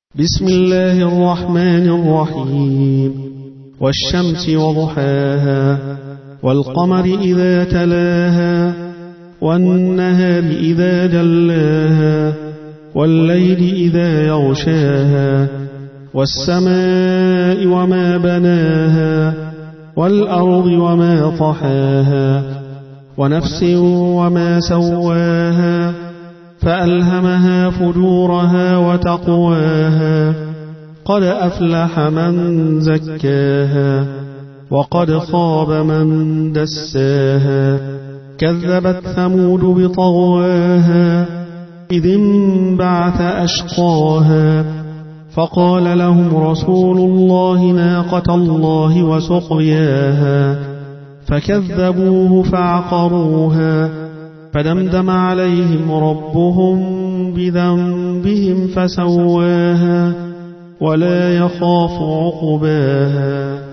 بسم الله الرحمن الرحيم والشمس وضحاها والقمر إذا تلاها والنهار إذا جلاها والليل إذا يغشاها والسماء وما بناها والأرض وما طحاها ونفس وما سواها فألهمها فجورها وتقواها قد أفلح من زكاها وقد خاب من دساها كذبت ثمود بطغواها إذ انبعث أشقاها فقال لهم رسول الله ناقة الله وسقياها فكذبوه فعقروها فدمدم عليهم ربهم بذنبهم فسواها ولا يخاف عقباها